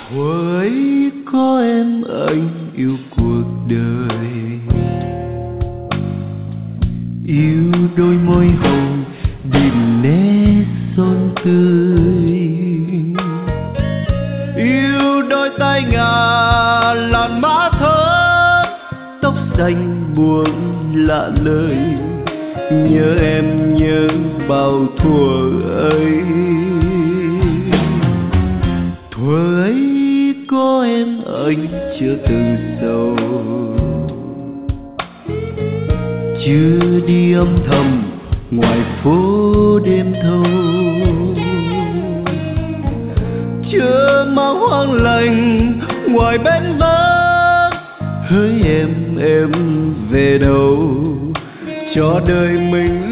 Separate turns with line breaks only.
Thuở ấy có em anh yêu cuộc đời, yêu đôi môi hồng điểm nét son tươi, yêu đôi tay ngà làn má thơm, tóc xanh buông lạ lời, nhớ em nhớ bao thuở ấy. Thuở ấy có em anh chưa từng sầu, chưa đi âm thầm ngoài phố đêm thâu, chưa mang hoang lạnh ngoài bến vắng. Hỡi em về đâu cho đời mình